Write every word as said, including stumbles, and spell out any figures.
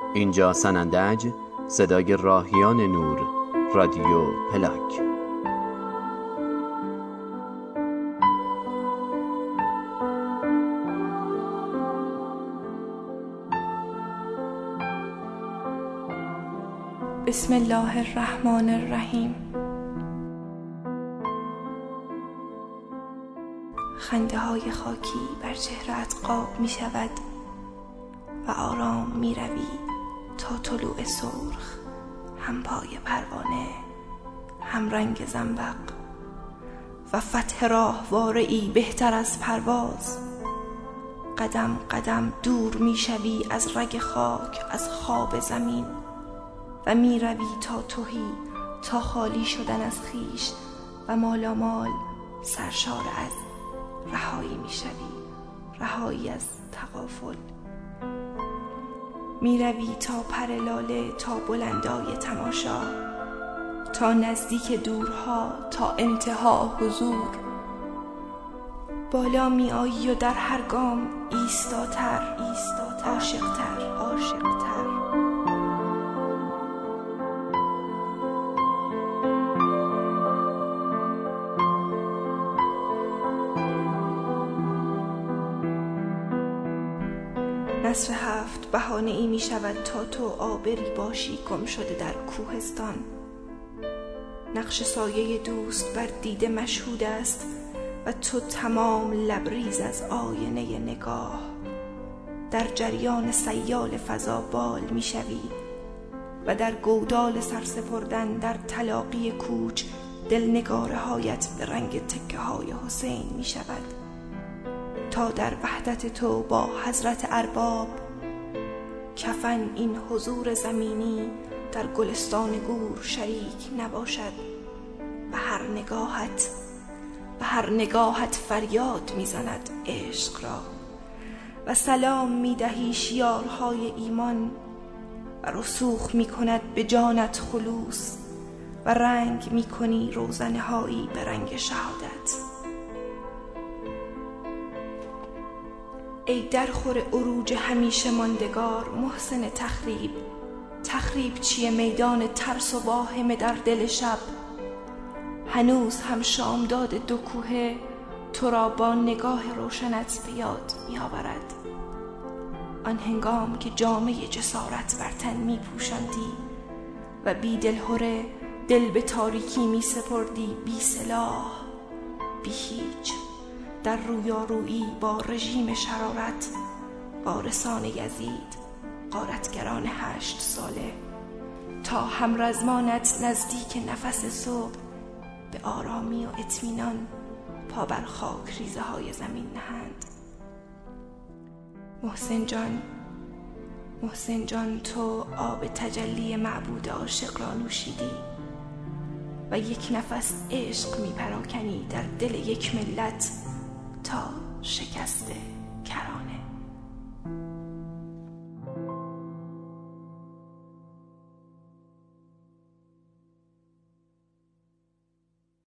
اینجا سنندج، صدای راهیان نور، رادیو پلاک. بسم الله الرحمن الرحیم. خنده های خاکی بر چهره‌ات قاب می شود و آرام می روی تا طلوع سرخ، هم پای پروانه هم رنگ زنبق و فتح راهواره‌ای بهتر از پرواز. قدم قدم دور می شوی از رگ خاک، از خواب زمین و می روی تا تهی، تا خالی شدن از خیش و مالامال سرشار از رهایی می شوی، رهایی از تغافل. می روی تا پر لاله، تا بلندای تماشا، تا نزدیک دورها، تا انتها حضور. بالا می آیی و در هر گام ایستاتر، ایستاتر، عاشقتر، عاشقتر. نصر هفت بهانه ای می شود تا تو آبری باشی گم شده در کوهستان. نقش سایه دوست بر دیده مشهود است و تو تمام لبریز از آینه نگاه. در جریان سیال فضا بال می شوی و در گودال سرسپردن در تلاقی کوچ دلنگاره هایت به رنگ تکه های حسین می شود، تا در وحدت تو با حضرت ارباب کفن این حضور زمینی در گلستان گور شریک نباشد. به هر نگاهت به هر نگاهت فریاد میزند عشق را و سلام میدهی شیارهای ایمان و رسوخ میکند به جانت خلوص و رنگ میکنی روزنه هایی به رنگ شهادت. ای درخور عروج همیشه ماندگار محسن تخریب، تخریب چیه میدان ترس و واهمه در دل شب. هنوز هم شامداد دو کوهه تو را با نگاه روشنت به یاد می آورد. آن هنگام که جامه جسارت بر تن می پوشاندی و بی دلهره دل به تاریکی می سپردی، بی سلاح، بی هیچ، در رویارویی با رژیم شرارت، وارثان یزید، غارتگران هشت ساله، تا همرزمانت نزدیک نفس صبح به آرامی و اطمینان پا بر خاک ریزه های زمین نهند. محسن جان، محسن جان، تو آب تجلی معبود عاشق را نوشیدی و یک نفس عشق می پراکنی در دل یک ملت تا شکست کرانه.